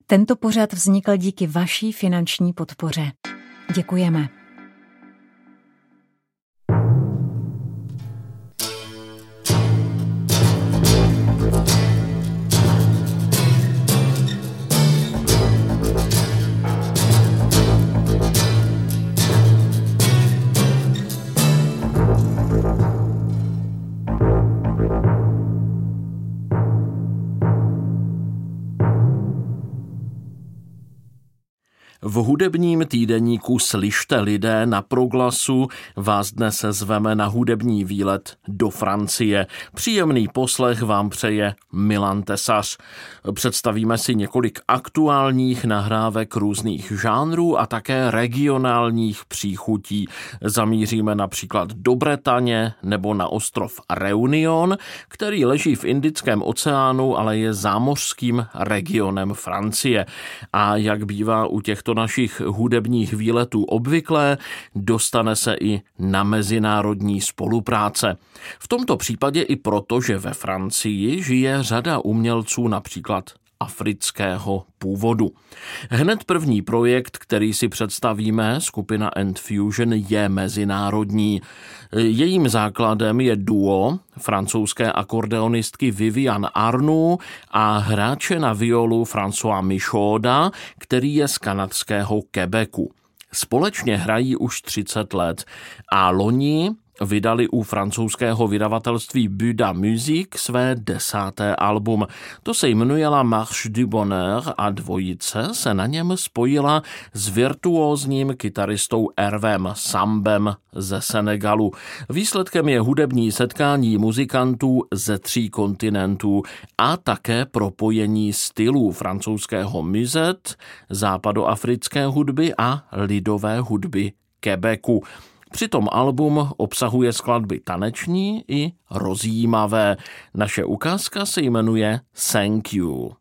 Tento pořad vznikl díky vaší finanční podpoře. Děkujeme. V hudebním týdeníku Slyšte lidé na Proglasu vás dnes zveme na hudební výlet do Francie. Příjemný poslech vám přeje Milan Tesař. Představíme si několik aktuálních nahrávek různých žánrů a také regionálních příchutí. Zamíříme například do Bretaně nebo na ostrov Réunion, který leží v Indickém oceánu, ale je zámořským regionem Francie. A jak bývá u těchto našich hudebních výletů obvyklé, dostane se i na mezinárodní spolupráce. V tomto případě i proto, že ve Francii žije řada umělců například afrického původu. Hned první projekt, který si představíme, skupina Endfusion, je mezinárodní. Jejím základem je duo francouzské akordeonistky Viviane Arnoux a hráče na violu François Michauda, který je z kanadského Quebecu. Společně hrají už 30 let a loni vydali u francouzského vydavatelství Buda Musique své 10. album. To se jmenuje La Marche du Bonheur a dvojice se na něm spojila s virtuózním kytaristou Hervem Sambem ze Senegalu. Výsledkem je hudební setkání muzikantů ze 3 kontinentů a také propojení stylů francouzského musette, západoafrické hudby a lidové hudby Quebecu. Přitom album obsahuje skladby taneční i rozjímavé. Naše ukázka se jmenuje Thank You.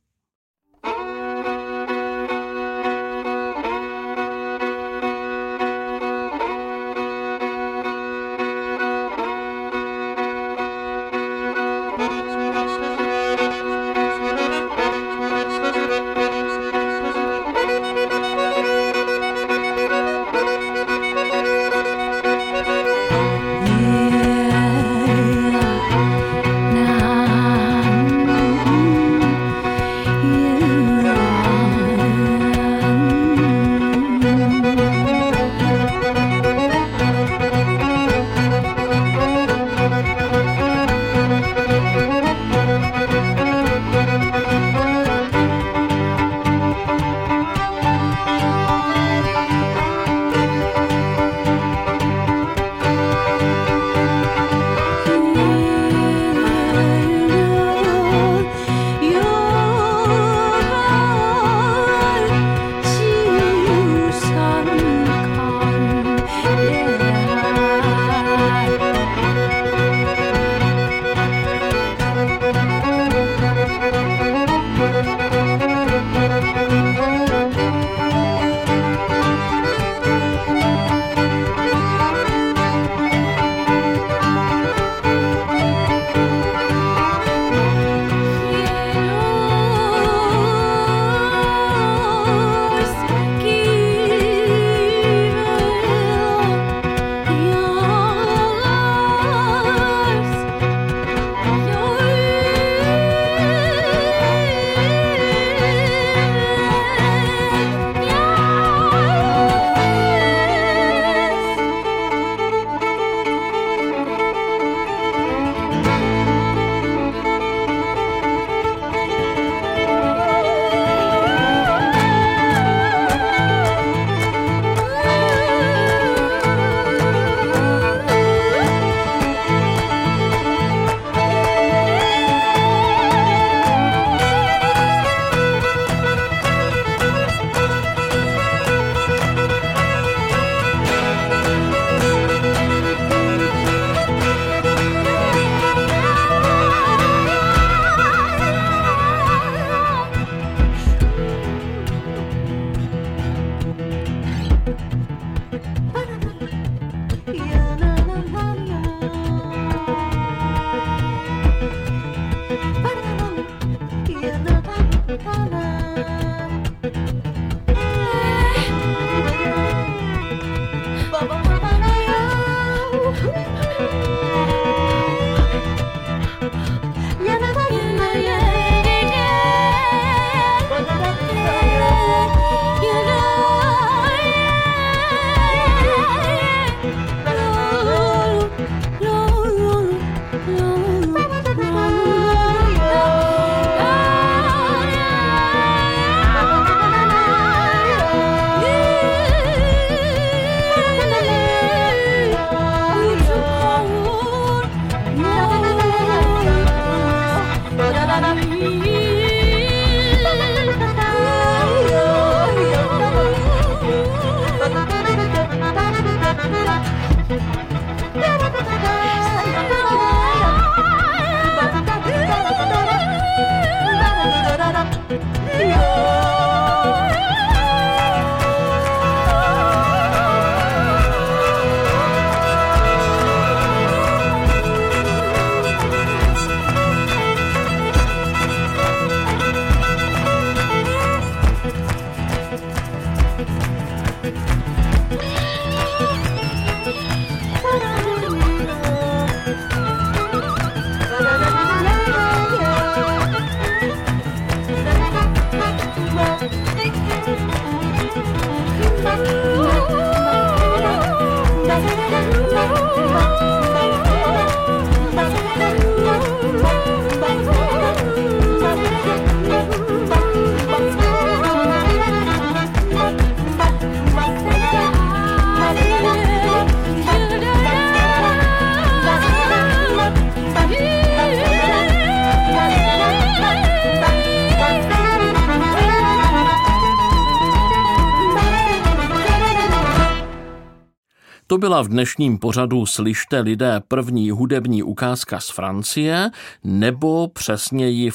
To byla v dnešním pořadu Slyšte lidé první hudební ukázka z Francie, nebo přesněji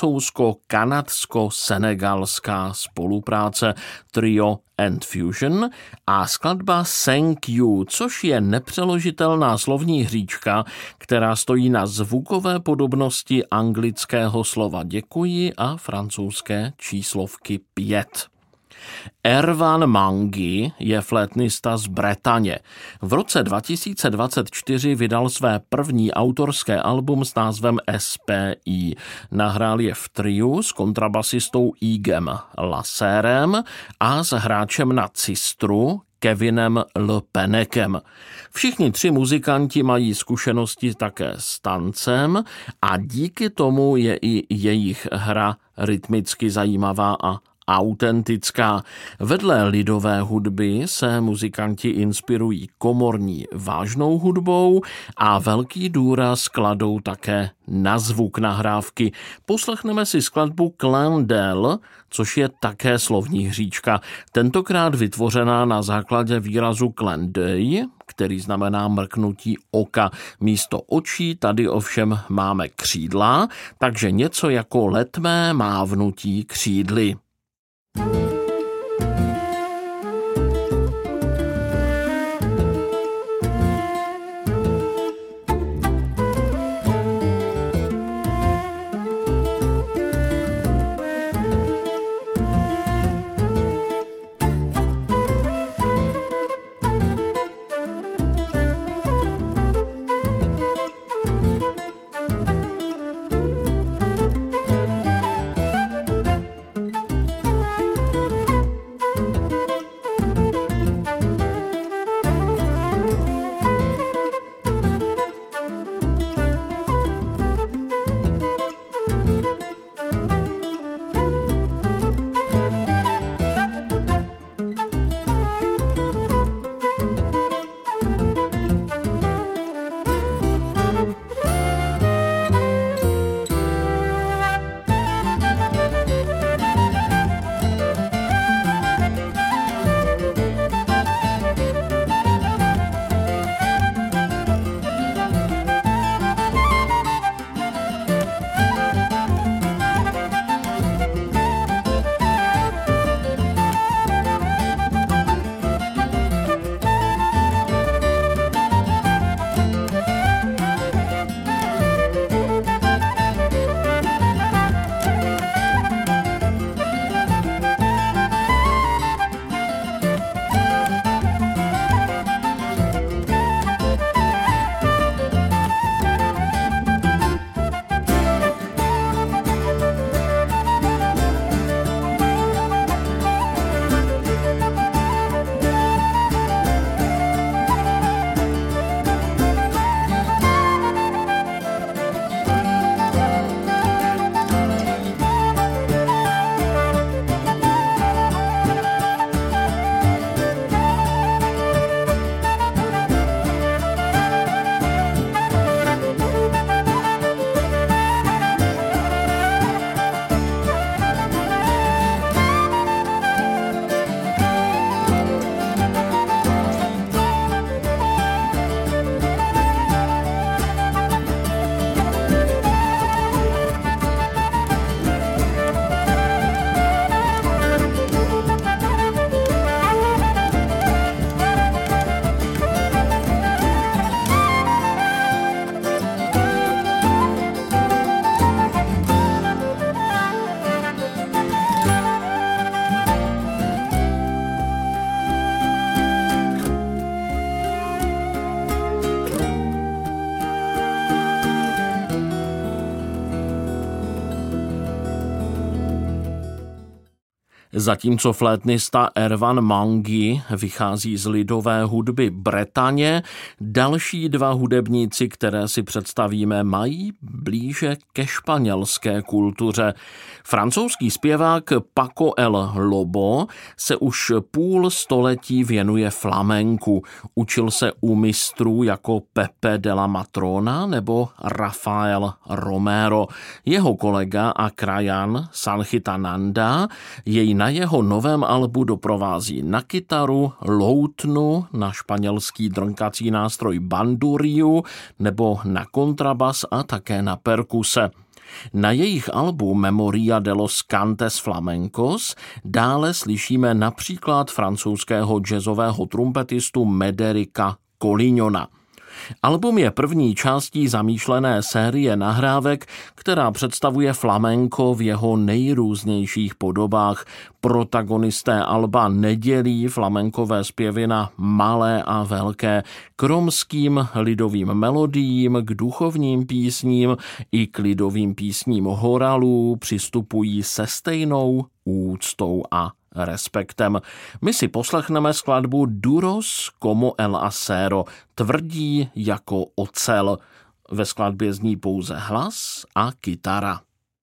francouzsko-kanadsko-senegalská spolupráce Trio and Fusion a skladba Thank You, což je nepřeložitelná slovní hříčka, která stojí na zvukové podobnosti anglického slova děkuji a francouzské číslovky 5. Erwan Mangi je flétnista z Bretaně. V roce 2024 vydal své první autorské album s názvem SPI. Nahrál je v triu s kontrabasistou Igem Lasserem a s hráčem na cistru Kevinem Le Penekem. Všichni tři muzikanti mají zkušenosti také s tancem a díky tomu je i jejich hra rytmicky zajímavá a autentická. Vedle lidové hudby se muzikanti inspirují komorní vážnou hudbou a velký důraz kladou také na zvuk nahrávky. Poslechneme si skladbu Clin d'œil, což je také slovní hříčka, tentokrát vytvořená na základě výrazu clin d'œil, který znamená mrknutí oka. Místo očí tady ovšem máme křídla, takže něco jako letmé mávnutí křídly. Zatímco flétnista Erwan Mangi vychází z lidové hudby Bretaně, další dva hudebníci, které si představíme, mají blíže ke španělské kultuře. Francouzský zpěvák Paco El Lobo se už půl století věnuje flamenku. Učil se u mistrů jako Pepe de la Matrona nebo Rafael Romero. Jeho kolega a krajan Sanchita Nanda jej Na jeho novém albu doprovází na kytaru, loutnu, na španělský drnkací nástroj banduriu nebo na kontrabas a také na perkuse. Na jejich albu Memoria de los Cantes Flamencos dále slyšíme například francouzského jazzového trumpetistu Médérica Collignona. Album je první částí zamýšlené série nahrávek, která představuje flamenco v jeho nejrůznějších podobách. Protagonisté alba nedělí flamenkové zpěvy na malé a velké, k romským lidovým melodiím, k duchovním písním i k lidovým písním horalů přistupují se stejnou úctou a respektem. My si poslechneme skladbu Duros como el acero, tvrdí jako ocel. Ve skladbě zní pouze hlas a kytara.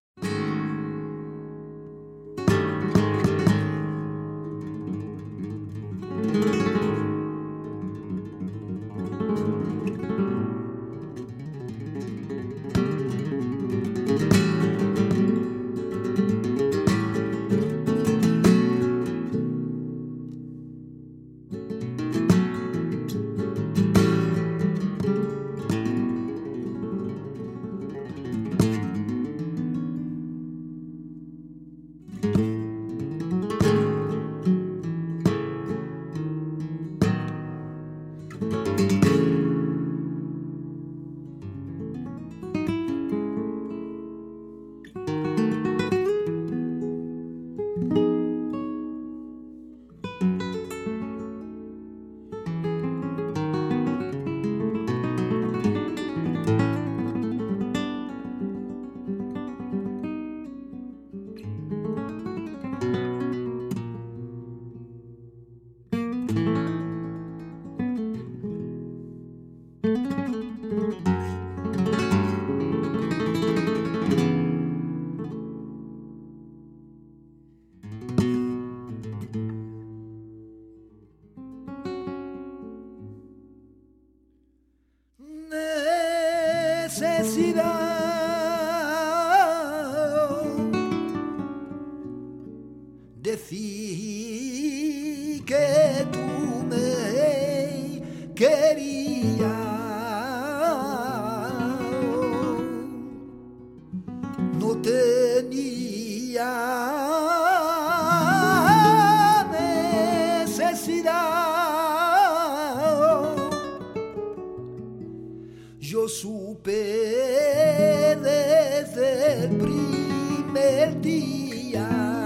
Decí que tú me querías, no tenía necesidad. Yo supe desde el primer día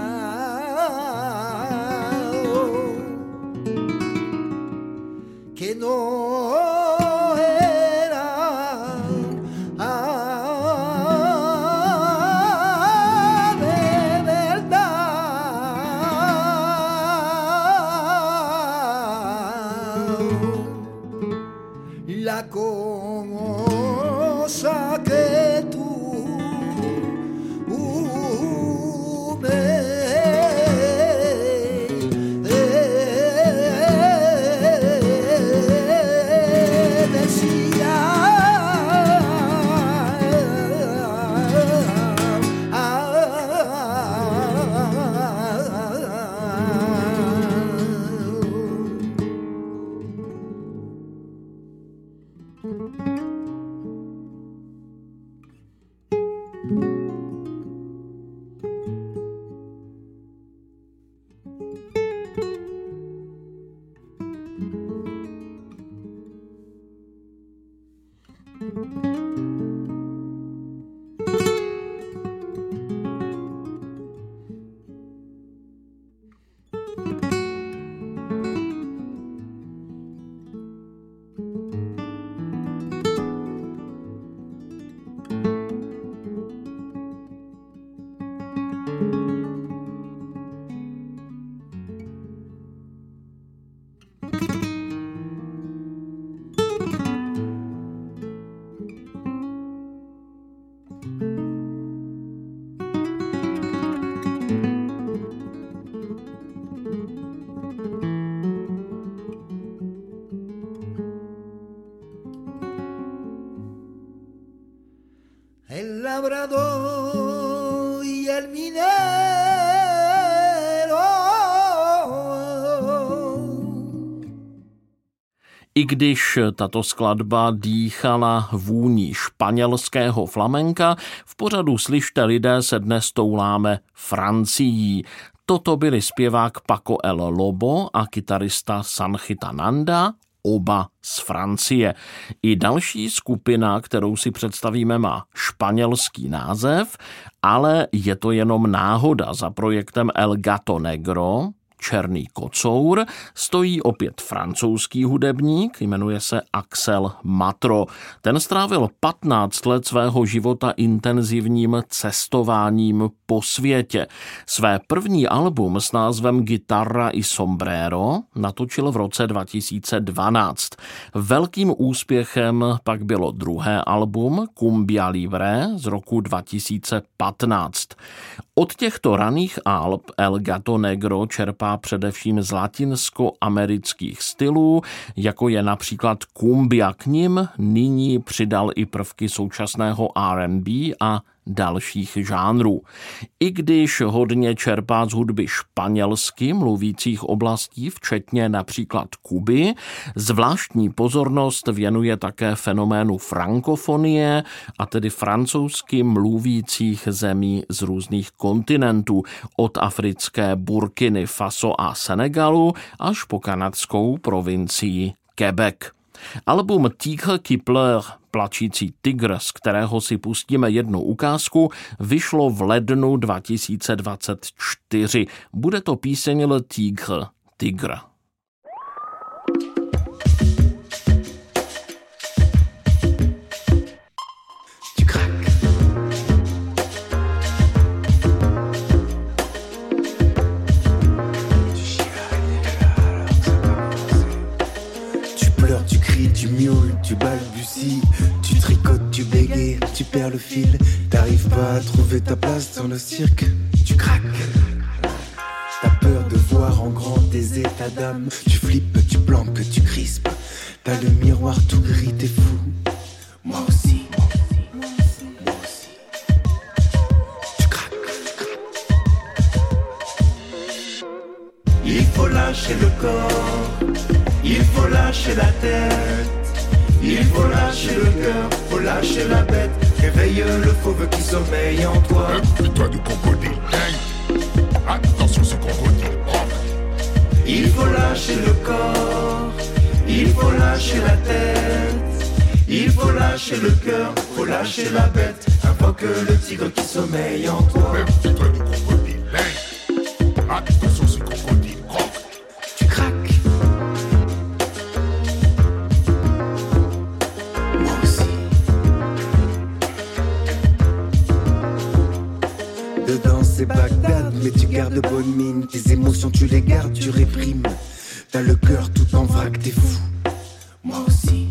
que no era de verdad la cosa que tú el labrador y el minero I když tato skladba dýchala vůní španělského flamenka, v pořadu Slyšte lidé se dnes touláme Francií. Toto byli zpěvák Paco El Lobo a kytarista Sanchita Nanda, oba z Francie. I další skupina, kterou si představíme, má španělský název, ale je to jenom náhoda. Za projektem El Gato Negro, Černý kocour, stojí opět francouzský hudebník, jmenuje se Axel Matro. Ten strávil 15 let svého života intenzivním cestováním po světě. Své první album s názvem Guitarra y Sombrero natočil v roce 2012. Velkým úspěchem pak bylo druhé album Cumbia Libre z roku 2015. Od těchto raných alb El Gato Negro čerpá především z latinsko-amerických stylů, jako je například cumbia. K nim nyní přidal i prvky současného R&B a dalších žánrů. I když hodně čerpá z hudby španělsky mluvících oblastí, včetně například Kuby, zvláštní pozornost věnuje také fenoménu frankofonie, a tedy francouzsky mluvících zemí z různých kontinentů, od africké Burkiny Faso a Senegalu až po kanadskou provincii Quebec. Album Tigre qui pleure, plačící tygr, z kterého si pustíme jednu ukázku, vyšlo v lednu 2024. Bude to píseň Le Tigre, tygr. Tu miaules, tu balbuties, tu tricotes, tu bégayes, tu perds le fil, t'arrives pas à trouver ta place dans le cirque, tu craques. T'as peur de voir en grand tes états d'âme, tu flippes, tu planques, tu crispes, t'as le miroir tout gris, t'es fou, moi aussi, moi aussi, tu craques. Il faut lâcher le corps, il faut lâcher la tête, il faut lâcher le cœur, faut lâcher la bête. Réveille le fauve qui sommeille en toi. Putain de crocodile, attention ce crocodile. Il faut lâcher le corps, il faut lâcher la tête, il faut lâcher le cœur, faut lâcher la bête. Invoque le tigre qui sommeille en toi. Putain de crocodile, attention ce crocodile. Tu craques. C'est Bagdad, mais tu gardes bonne mine. Tes émotions tu les gardes, tu réprimes. T'as le cœur tout en vrac, t'es fou. Moi aussi.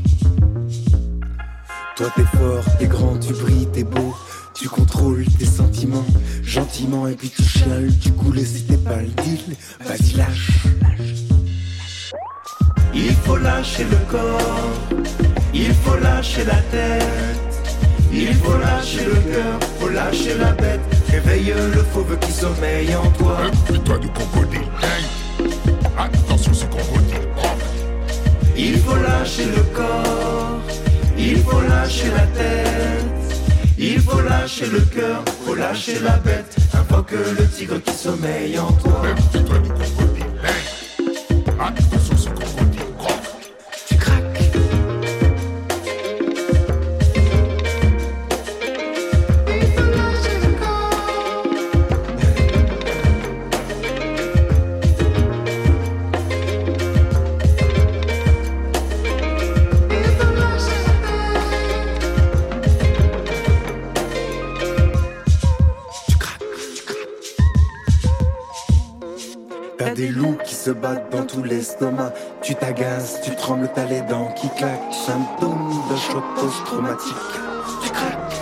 Toi t'es fort, t'es grand, tu brilles, t'es beau. Tu contrôles tes sentiments gentiment et puis tu chiales. Tu coules si t'es pas le deal. Vas-y lâche. Il faut lâcher le corps, il faut lâcher la tête, il faut lâcher le cœur, faut lâcher la bête. Réveille le fauve qui sommeille en toi. Putain de crocodile, attention ce crocodile. Il faut lâcher le corps, il faut lâcher la tête, il faut lâcher le cœur, faut lâcher la bête. Invoque le tigre qui sommeille en toi. Putain de crocodile, attention ce crocodile. Tu craques. T'as des loups qui se battent dans tout l'estomac. Tu t'agaces, tu trembles, t'as les dents qui claquent. Symptôme d'un choc post-traumatique. Tu craques.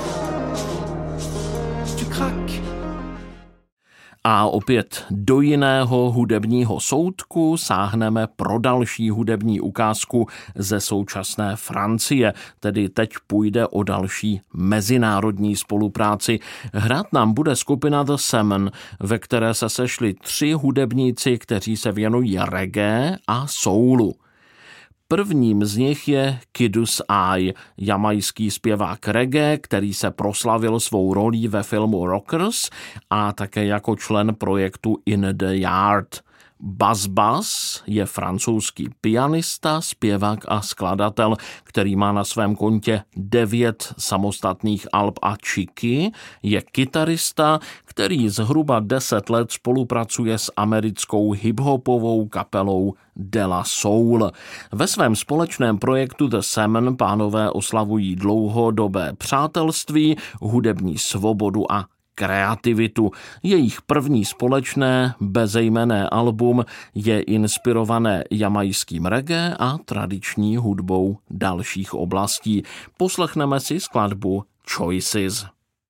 Tu craques. A opět do jiného hudebního soudku sáhneme pro další hudební ukázku ze současné Francie. Tedy teď půjde o další mezinárodní spolupráci. Hrát nám bude skupina The Salmon, ve které se sešli 3 hudebníci, kteří se věnují reggae a soulu. Prvním z nich je Kidus Eye, jamajský zpěvák reggae, který se proslavil svou rolí ve filmu Rockers a také jako člen projektu In the Yard. Buzz Buzz je francouzský pianista, zpěvák a skladatel, který má na svém kontě 9 samostatných alb a Chicky, je kytarista, který zhruba 10 let spolupracuje s americkou hiphopovou kapelou De La Soul. Ve svém společném projektu The Salmon pánové oslavují dlouhodobé přátelství, hudební svobodu a kreativitu. Jejich první společné bezejmenné album je inspirované jamajským reggae a tradiční hudbou dalších oblastí. Poslechneme si skladbu Choices.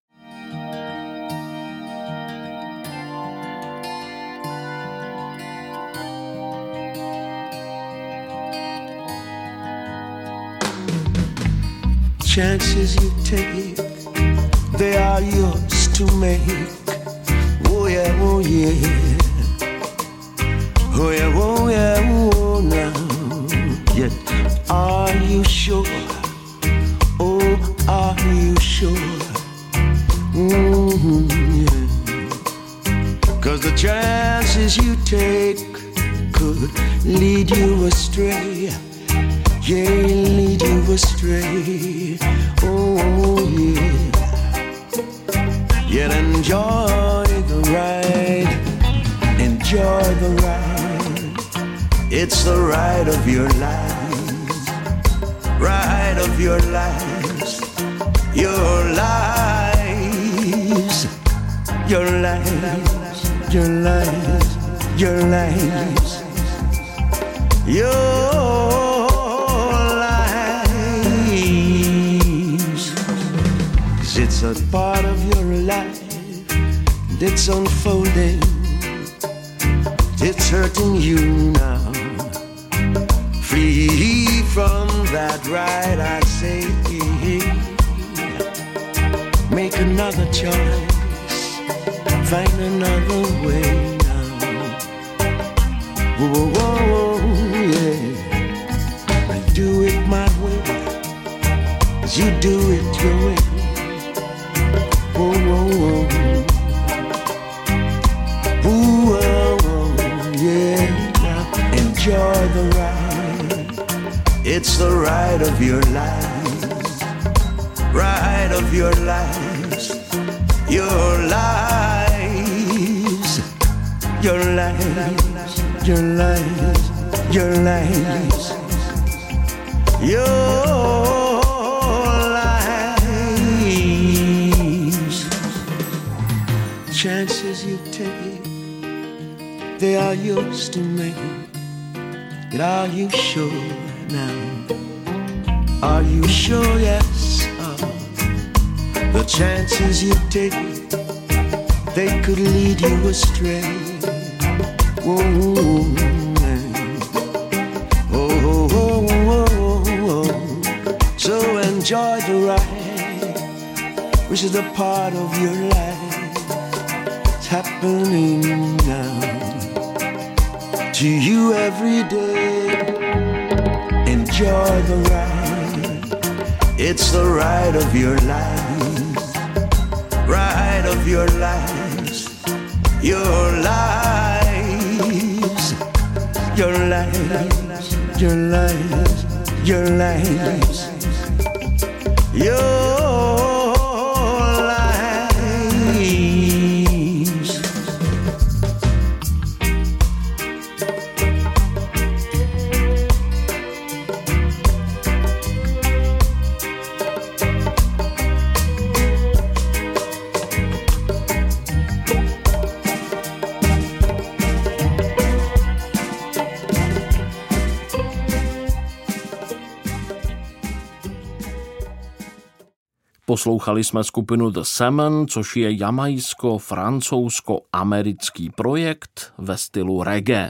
Chances you take, they are yours to make. Oh yeah, oh yeah. Oh yeah, oh yeah, oh now. Yet, are you sure? Oh, are you sure? Yeah. 'Cause the chances you take could lead you astray. Yeah, lead you astray. Oh yeah. Yet enjoy the ride. Enjoy the ride. It's the ride of your life. Ride of your lives. Your lives. Your lives. Your lives. Your lives. Your it's a part of your life that's unfolding. It's hurting you now. Free from that ride, I say. Make another choice. Find another way now. Whoa, whoa, whoa, yeah. I do it my way. You do it your way. Whoa, whoa, whoa. Ooh, oh, oh, yeah. Now enjoy the ride. It's the ride of your lives. Ride of your lives. Your lives. Your lives. Your lives. Your lives. Your chances you take, they are yours to make. But are you sure now? Are you sure? Yes. The chances you take, they could lead you astray. Whoa, oh, oh, oh, oh. So enjoy the ride, which is a part of your life. Happening now to you every day. Enjoy the ride. It's the ride of your life. Ride of your lives. Your lives. Your lives. Your lives. Your lives. Your Poslouchali jsme skupinu The Salmon, což je jamajsko-francouzsko-americký projekt ve stylu reggae.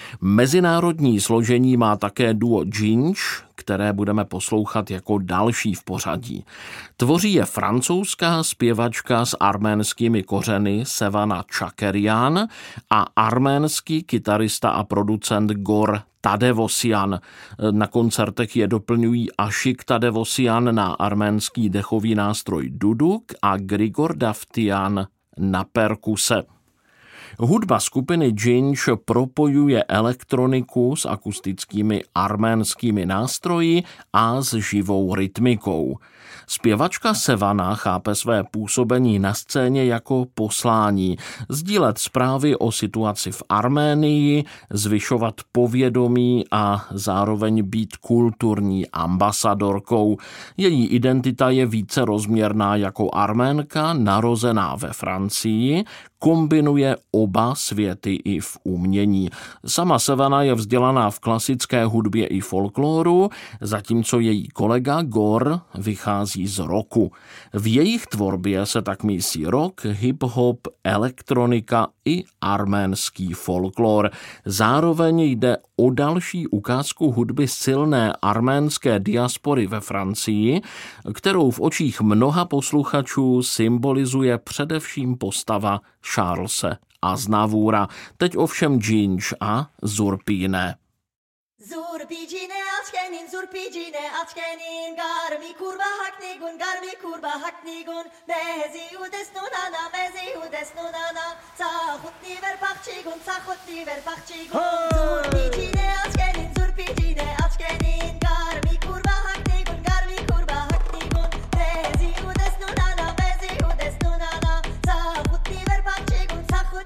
Mezinárodní složení má také duo Ginge, které budeme poslouchat jako další v pořadí. Tvoří je francouzská zpěvačka s arménskými kořeny Sevana Chakerian a arménský kytarista a producent Gor Tadevosyan. Na koncertech je doplňují Ashik Tadevosyan na arménský dechový nástroj duduk a Grigor Davtyan na perkuse. Hudba skupiny Ginge propojuje elektroniku s akustickými arménskými nástroji a s živou rytmikou. Zpěvačka Sevana chápe své působení na scéně jako poslání, sdílet zprávy o situaci v Arménii, zvyšovat povědomí a zároveň být kulturní ambasadorkou. Její identita je více rozměrná jako Arménka narozená ve Francii, kombinuje oba světy i v umění. Sama Sevana je vzdělaná v klasické hudbě i folkloru, zatímco její kolega Gor vychází z rocku. V jejich tvorbě se tak mísí rock, hip-hop, elektronika i arménský folklor. Zároveň jde o další ukázku hudby silné arménské diaspory ve Francii, kterou v očích mnoha posluchačů symbolizuje především postava Charlese Aznavoura. Teď ovšem Ginge a Zurpine. Zurpijine açkenin garmi kurba haknigun mezi udesnunana sahutni ver pachchigun Zurpijine açkenin garmi kurba haknigun mezi udesnunana sahutni ver pachchigun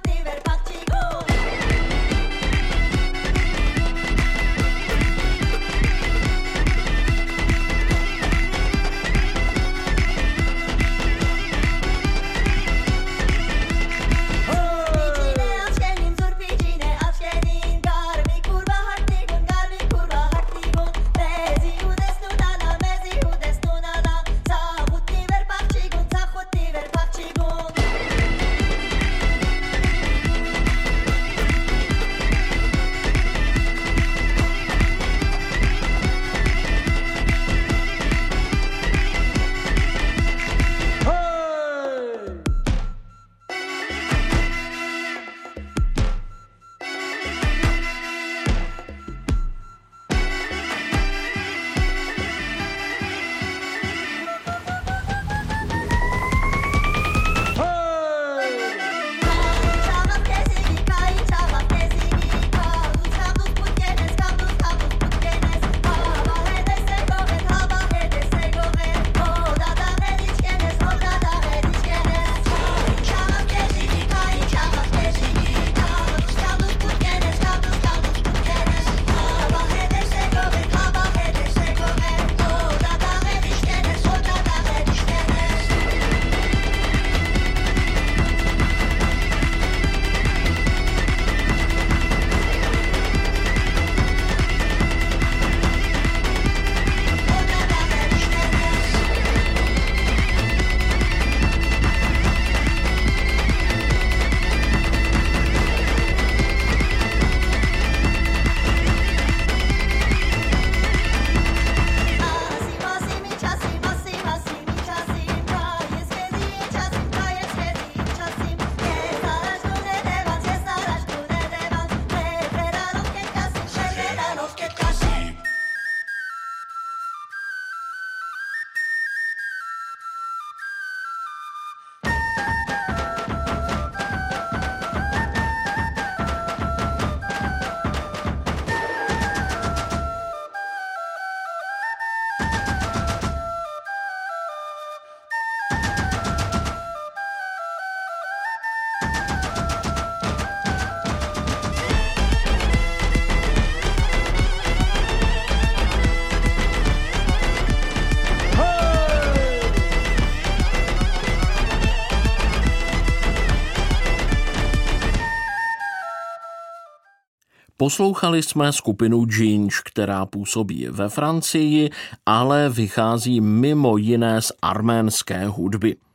Poslouchali jsme skupinu Ginge, která působí ve Francii, ale vychází mimo jiné z arménské hudby.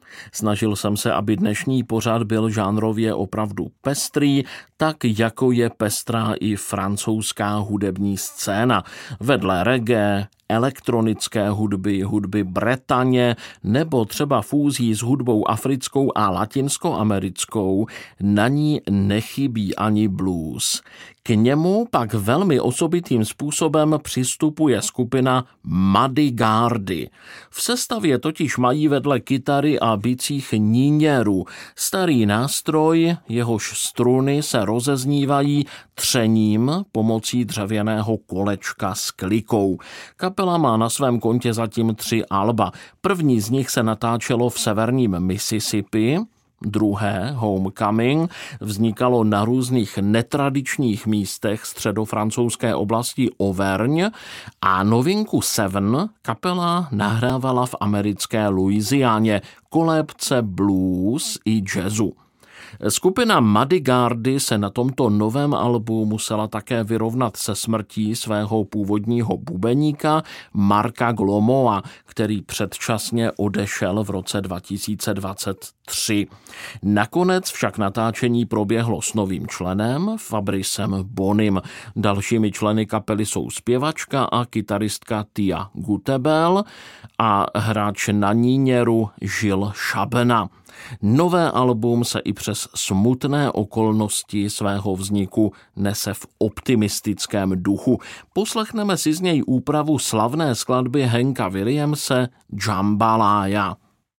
Snažil jsem se, aby dnešní pořad byl žánrově opravdu pestrý, tak jako je pestrá i francouzská hudební scéna. Vedle reggae, elektronické hudby, hudby Bretaně nebo třeba fúzí s hudbou africkou a latinskoamerickou, na ní nechybí ani blues. K němu pak velmi osobitým způsobem přistupuje skupina Muddy Gardy. V sestavě totiž mají vedle kytary a bicích níněru, starý nástroj, jehož struny se rozeznívají třením pomocí dřevěného kolečka s klikou. Kapela má na svém kontě zatím 3 alba. První z nich se natáčelo v severním Mississippi, druhé, Homecoming, vznikalo na různých netradičních místech středofrancouzské oblasti Auvergne a novinku Seven kapela nahrávala v americké Louisianě, kolébce blues i jazzu. Skupina Muddy Gardy se na tomto novém albu musela také vyrovnat se smrtí svého původního bubeníka Marka Glomoa, který předčasně odešel v roce 2023. Nakonec však natáčení proběhlo s novým členem, Fabricem Bonim. Dalšími členy kapely jsou zpěvačka a kytaristka Tia Gutebel a hráč na níněru Žil Šabena. Nové album se i přes smutné okolnosti svého vzniku nese v optimistickém duchu. Poslechneme si z něj úpravu slavné skladby Hanka Williamse Jambalaya.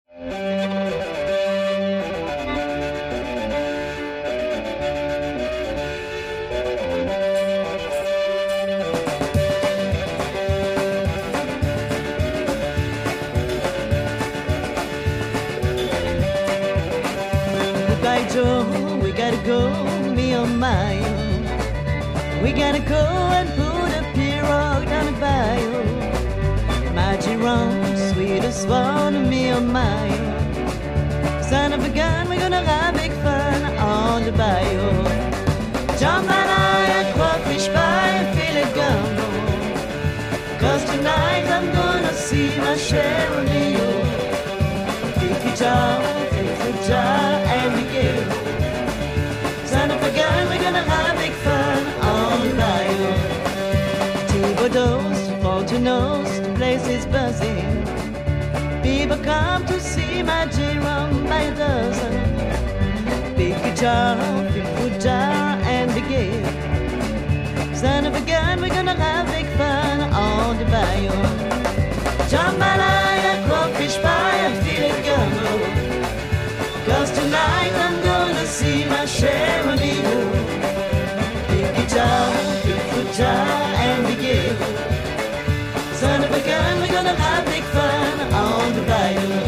We gotta go, me oh my oh. We gotta go and put a pirogue down the bayou. My Jerome, sweetest one, me oh my oh. Son of a gun, we're gonna have big fun on the bayou. Jambalaya, crawfish pie, and filet gumbo. 'Cause tonight I'm gonna see my share of Leo. Big guitar, and the gale. Son of a gun, we're gonna have big fun on the bayou. Thibodeau's, Fontenot's, the place is buzzing. People come to see my Jerome by a dozen. Big guitar, big guitar, and the gale. Son of a gun, we're gonna have big fun on the bayou. Jambalaya, crawfish pie, and filet gumbo. 'Cause tonight I'm gonna see my share of you. Big guitar, and the gale. Son of a gun, we're gonna have big fun on the bayou.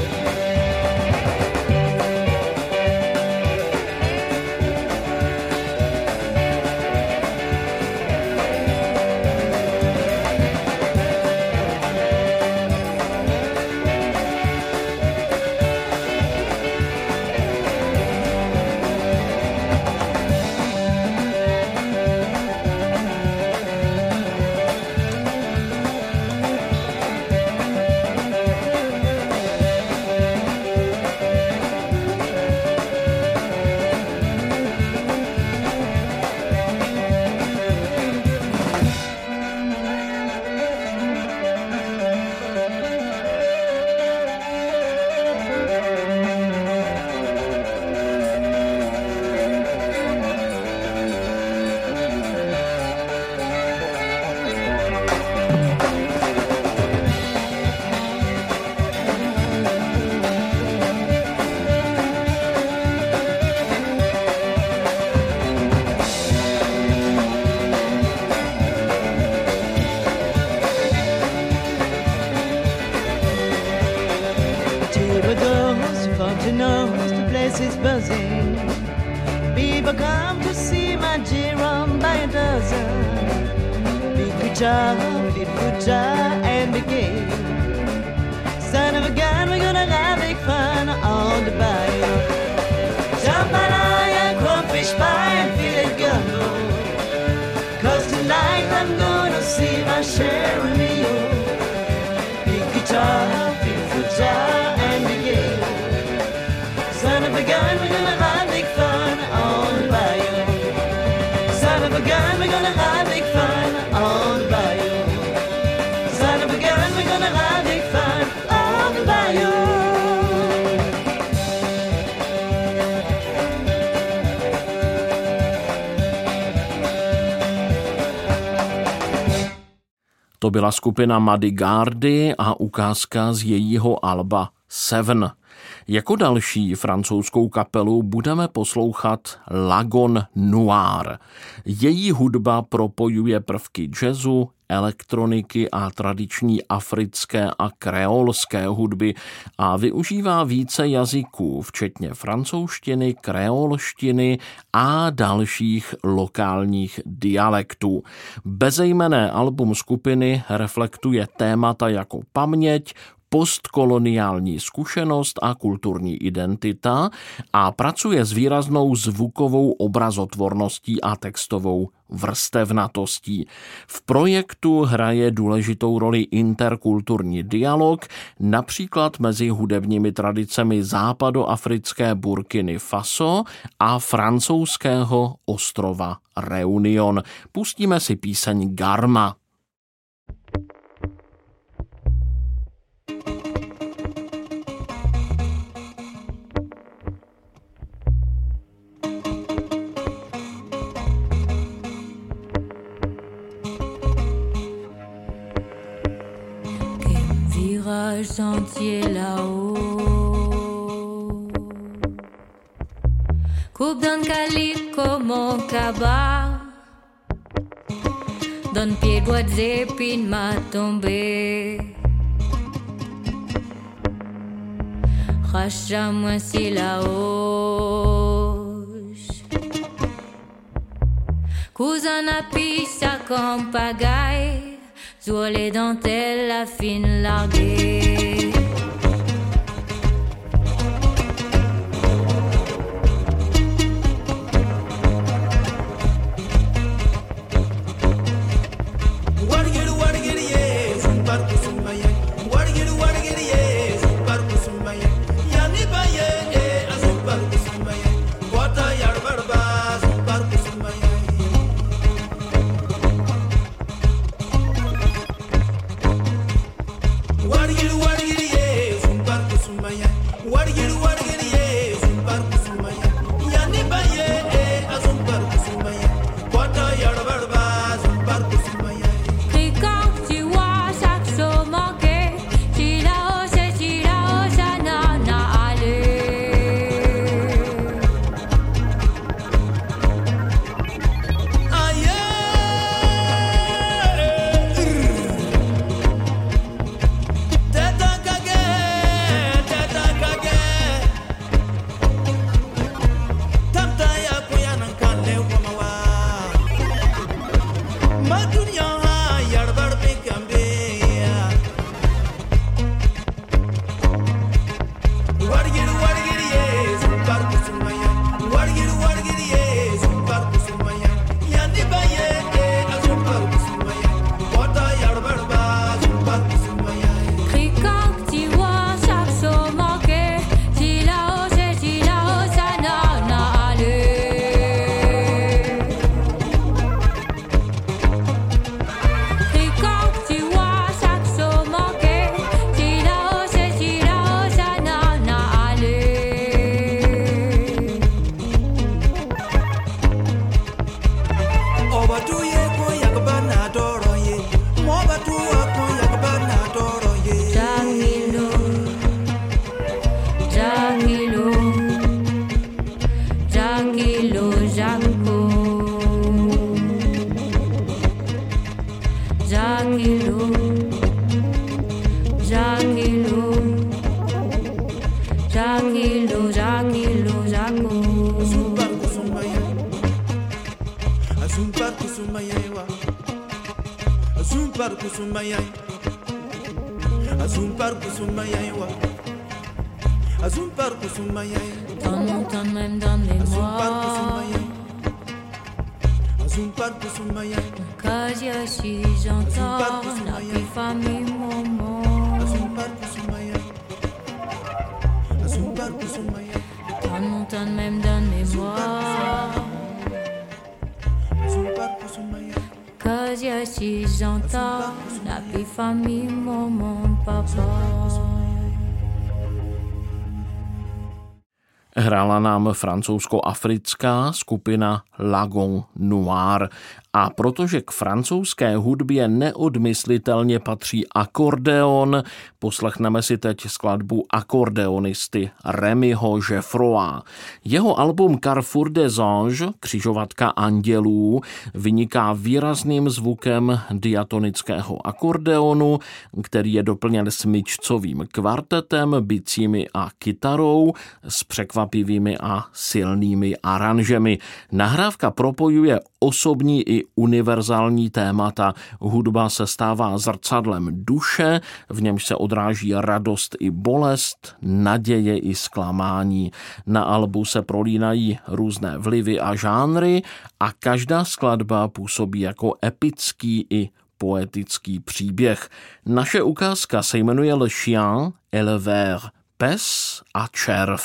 Fontenot's, the place is buzzing. People come to see my Jerome by a dozen. Big guitar, and the gale. Son of a gun, we're gonna have big fun on the bayou. Jambalaya, crawfish pie, and filet gumbo. 'Cause tonight I'm gonna see my share of Leo. Big guitar, and the gale. To byla skupina Madigardy a ukázka z jejího alba Seven. Jako další francouzskou kapelu budeme poslouchat Lagon Noir. Její hudba propojuje prvky jazzu, elektroniky a tradiční africké a kreolské hudby a využívá více jazyků, včetně francouzštiny, kreolštiny a dalších lokálních dialektů. Bezejmenné album skupiny reflektuje témata jako paměť, postkoloniální zkušenost a kulturní identita a pracuje s výraznou zvukovou obrazotvorností a textovou vrstevnatostí. V projektu hraje důležitou roli interkulturní dialog, například mezi hudebními tradicemi západoafrické Burkiny Faso a francouzského ostrova Reunion. Pustíme si píseň Garma. Sentier là-haut, coupe d'un calico mon cabas, donne pied doigt d'épine m'a tombé, racha-moi si la hausse, cousin à pissa comme pagaille. Sur les dentelles, la fine larguée. Donne même donne-les-moi. Cause je suis j'entends la plus famille maman. Donne même donne-les-moi. Cause je suis j'entends la plus famille maman papa. Hrála nám francouzsko-africká skupina Lagon Noir A protože k francouzské hudbě neodmyslitelně patří akordeon, poslechneme si teď skladbu akordeonisty Rémiho Geffroy. Jeho album Carrefour des Anges, křižovatka andělů, vyniká výrazným zvukem diatonického akordeonu, který je doplněn smyčcovým kvartetem, bicími a kytarou s překvapivými a silnými aranžemi. Nahrávka propojuje osobní i univerzální témata. Hudba se stává zrcadlem duše, v němž se odráží radost i bolest, naděje i zklamání. Na albu se prolínají různé vlivy a žánry a každá skladba působí jako epický i poetický příběh. Naše ukázka se jmenuje Le Chien et le Ver, pes a červ.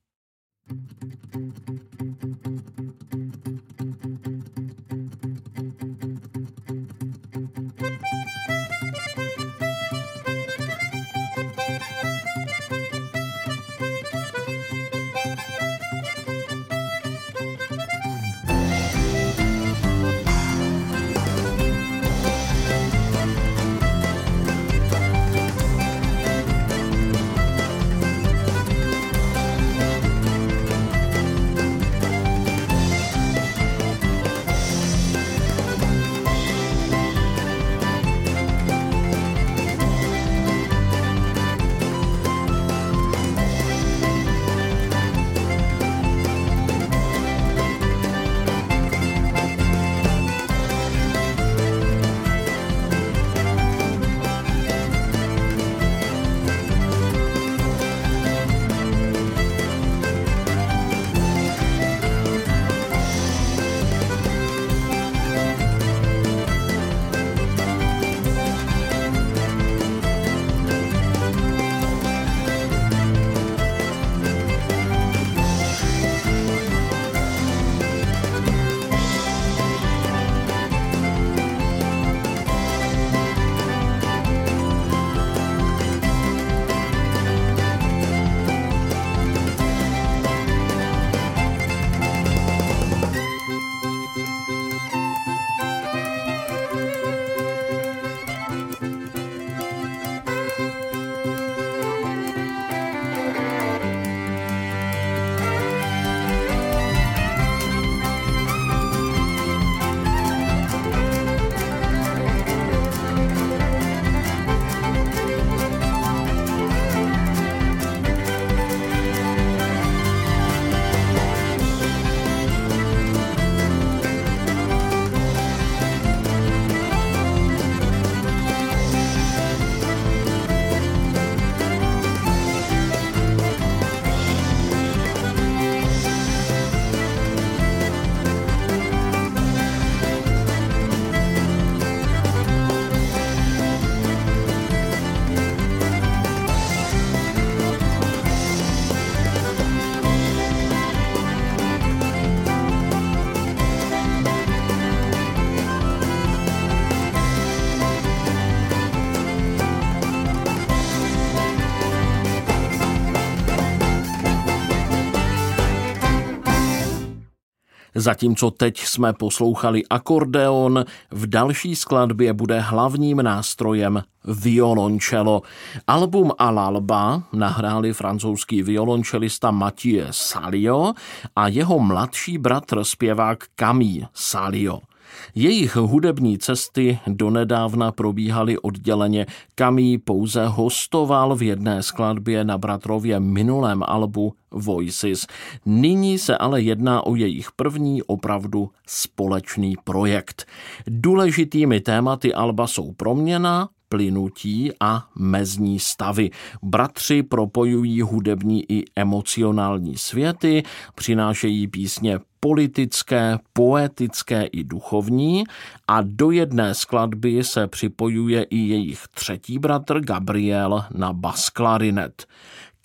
Zatímco teď jsme poslouchali akordeon, v další skladbě bude hlavním nástrojem violoncello. Album A l'alba nahráli francouzský violončelista Mathieu Salio a jeho mladší bratr zpěvák Camille Salio. Jejich hudební cesty donedávna probíhaly odděleně. Camille pouze hostoval v jedné skladbě na bratrově minulém albu Voices. Nyní se ale jedná o jejich první opravdu společný projekt. Důležitými tématy alba jsou proměna, plynutí a mezní stavy. Bratři propojují hudební i emocionální světy, přinášejí písně politické, poetické i duchovní a do jedné skladby se připojuje i jejich třetí bratr Gabriel na basklarinet.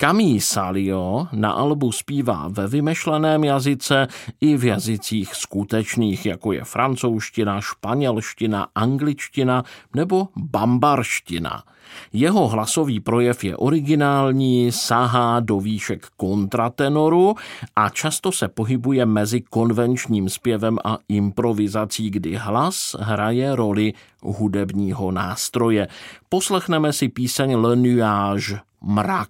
Camille Salio na albu zpívá ve vymyšleném jazyce i v jazycích skutečných, jako je francouzština, španělština, angličtina nebo bambarština. Jeho hlasový projev je originální, sahá do výšek kontratenoru a často se pohybuje mezi konvenčním zpěvem a improvizací, kdy hlas hraje roli hudebního nástroje. Poslechneme si píseň Le Nuage, mrak.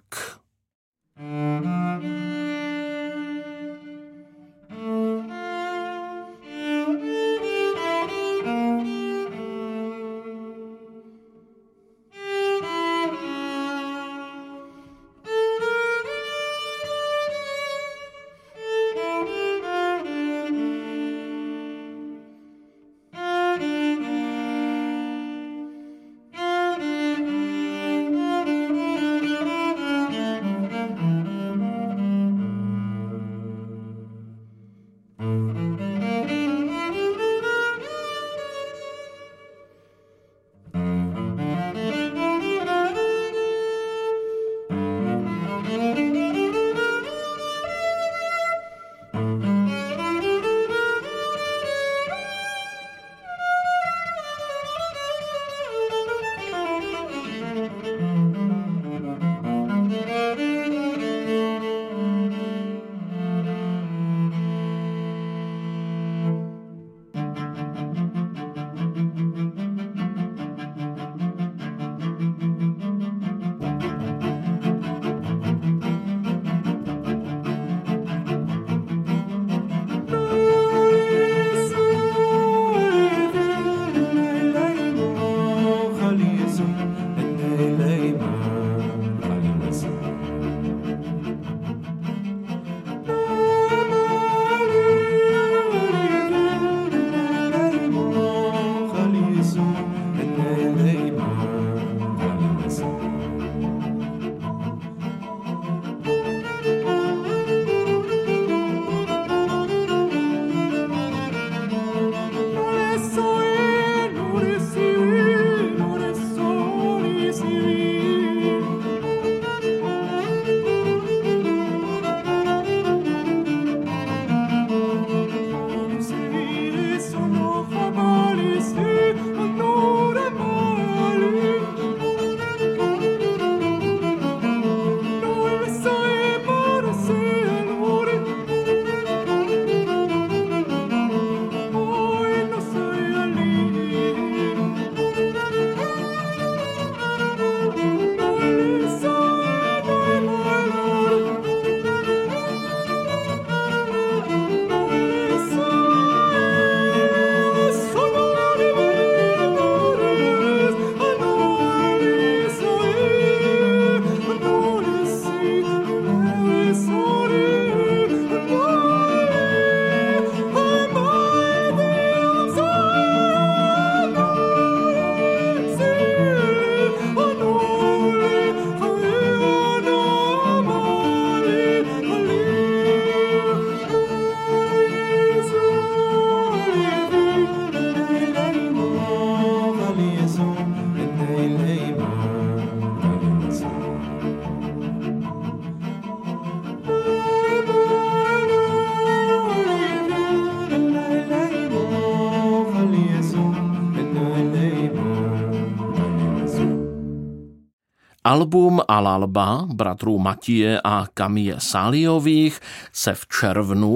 Album Al-Alba bratrů Matije a Camille Saliových se v červnu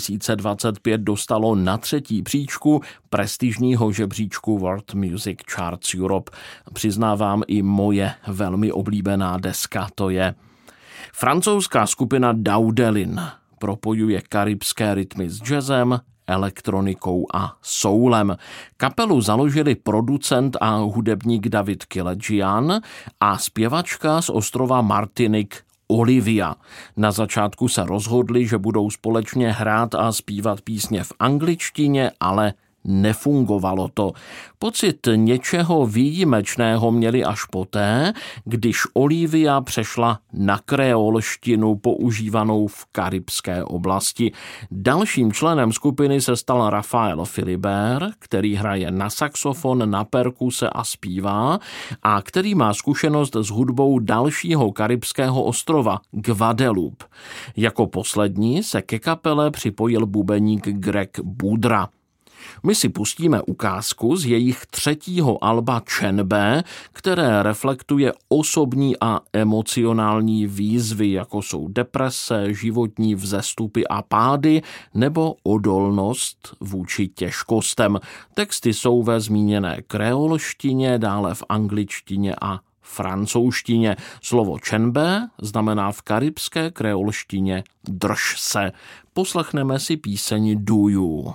2025 dostalo na 3. příčku prestižního žebříčku World Music Charts Europe. Přiznávám, i moje velmi oblíbená deska to je. Francouzská skupina Daudelin propojuje karibské rytmy s jazzem, elektronikou a soulem. Kapelu založili producent a hudebník David Kiledjian a zpěvačka z ostrova Martinique Olivia. Na začátku se rozhodli, že budou společně hrát a zpívat písně v angličtině, ale nefungovalo to. Pocit něčeho výjimečného měli až poté, když Olivia přešla na kreolštinu používanou v karibské oblasti. Dalším členem skupiny se stal Rafael Philibert, který hraje na saxofon, na perkuse a zpívá a který má zkušenost s hudbou dalšího karibského ostrova Guadeloupe. Jako poslední se ke kapele připojil bubeník Greg Boudra. My si pustíme ukázku z jejich 3. alba Čenbe, které reflektuje osobní a emocionální výzvy, jako jsou deprese, životní vzestupy a pády nebo odolnost vůči těžkostem. Texty jsou ve zmíněné kreolštině, dále v angličtině a francouzštině. Slovo Čenbe znamená v karibské kreolštině drž se. Poslechneme si píseň Do You.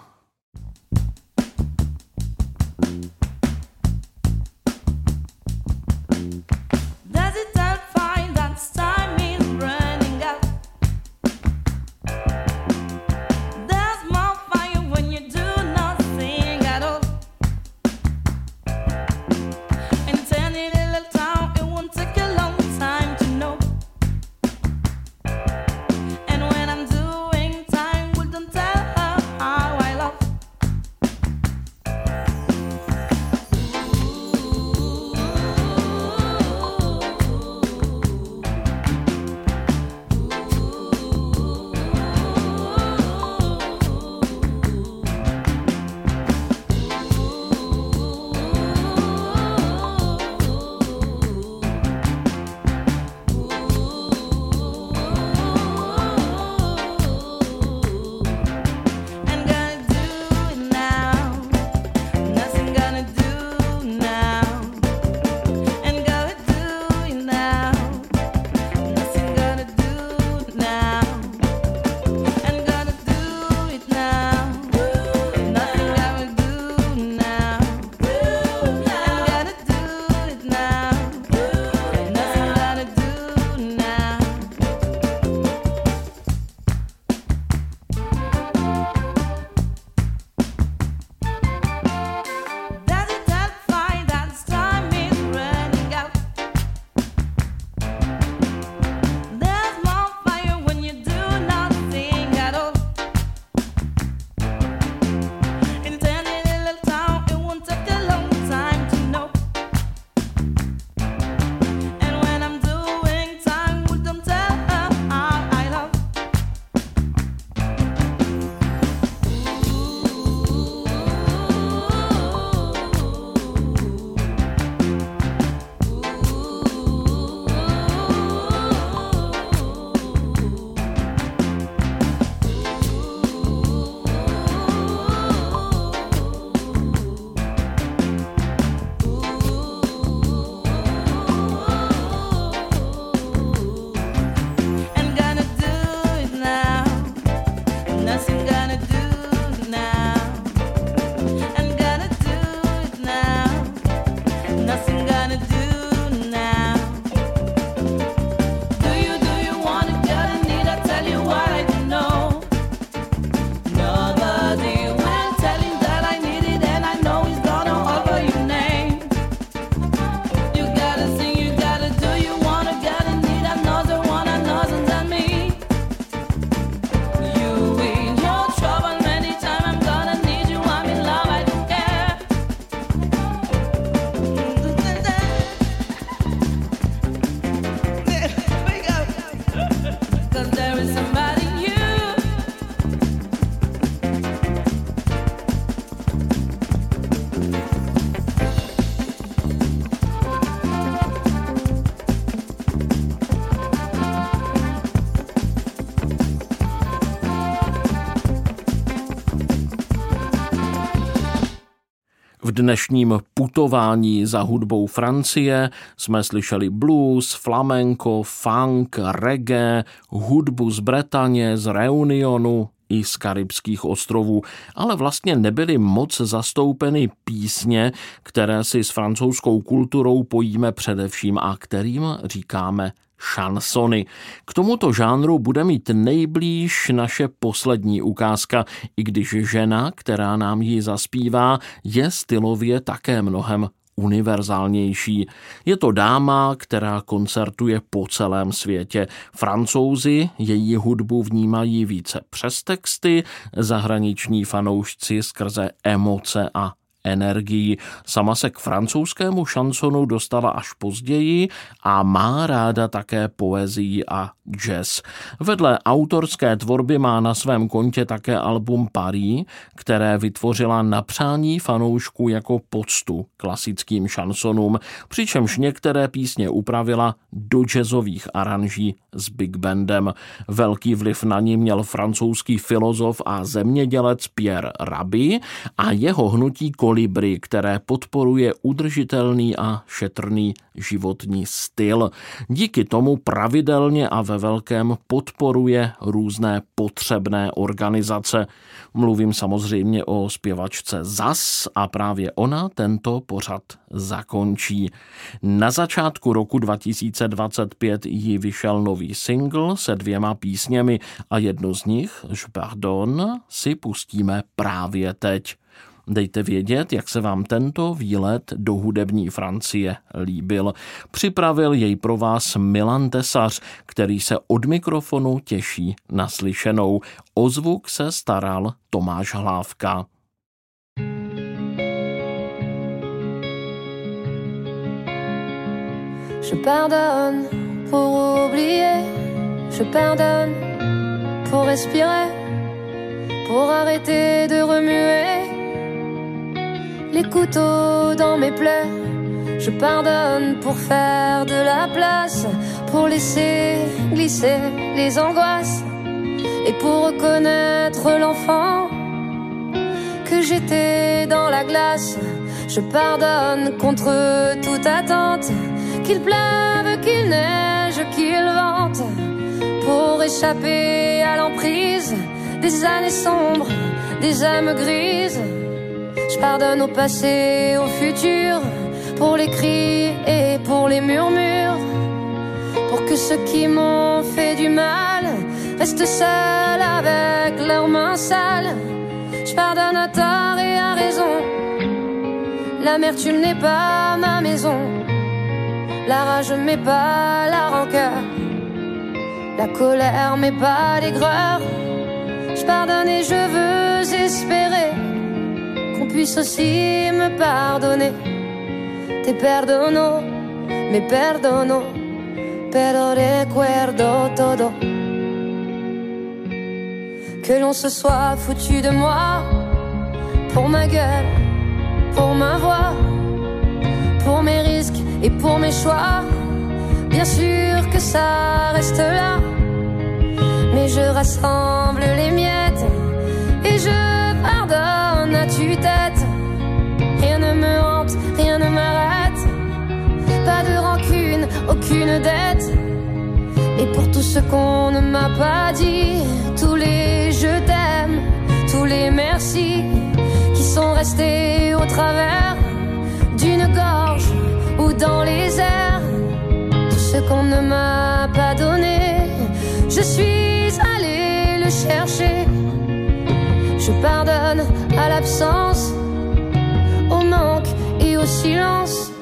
V dnešním putování za hudbou Francie jsme slyšeli blues, flamenco, funk, reggae, hudbu z Bretaně, z Reunionu i z karibských ostrovů, ale vlastně nebyly moc zastoupeny písně, které si s francouzskou kulturou pojíme především a kterým říkáme šansony. K tomuto žánru bude mít nejblíž naše poslední ukázka, i když žena, která nám ji zaspívá, je stylově také mnohem univerzálnější. Je to dáma, která koncertuje po celém světě. Francouzi její hudbu vnímají více přes texty, zahraniční fanoušci skrze emoce a energii. Sama se k francouzskému šansonu dostala až později a má ráda také poezii a jazz. Vedle autorské tvorby má na svém kontě také album Paris, které vytvořila na přání fanoušků jako poctu klasickým šansonům, přičemž některé písně upravila do jazzových aranží s big bandem. Velký vliv na ní měl francouzský filozof a zemědělec Pierre Rabhi a jeho hnutí Kolibry, které podporuje udržitelný a šetrný životní styl. Díky tomu pravidelně a ve velkém podporuje různé potřebné organizace. Mluvím samozřejmě o zpěvačce Zaz a právě ona tento pořad zakončí. Na začátku roku 2025 jí vyšel nový single se 2 písněmi a jednu z nich, Je pardonne, si pustíme právě teď. Dejte vědět, jak se vám tento výlet do hudební Francie líbil. Připravil jej pro vás Milan Tesař, který se od mikrofonu těší na slyšenou. O zvuk se staral Tomáš Hlávka. Je pardonne pour oublier, je pardonne pour respirer, pour arrêter de remuer les couteaux dans mes plaies. Je pardonne pour faire de la place, pour laisser glisser les angoisses et pour reconnaître l'enfant que j'étais dans la glace. Je pardonne contre toute attente, qu'il pleuve, qu'il neige, qu'il vente, pour échapper à l'emprise des années sombres, des âmes grises. Je pardonne au passé, au futur, pour les cris et pour les murmures, pour que ceux qui m'ont fait du mal restent seuls avec leurs mains sales. Je pardonne à tort et à raison, l'amertume n'est pas ma maison, la rage m'est pas la rancœur, la colère m'est pas l'aigreur. Je pardonne et je veux espérer qu'on puisse aussi me pardonner. Te perdono, me perdono, pero recuerdo todo. Que l'on se soit foutu de moi, pour ma gueule, pour ma voix, pour mes risques et pour mes choix. Bien sûr que ça reste là, mais je rassemble les miettes et je pardonne à tue-tête. Rien ne me hante, rien ne m'arrête, pas de rancune, aucune dette. Et pour tout ce qu'on ne m'a pas dit, tous les je t'aime, tous les merci qui sont restés au travers d'une gorge ou dans les airs, tout ce qu'on ne m'a pas donné, je suis allée le chercher. Je pardonne à l'absence, au manque et au silence,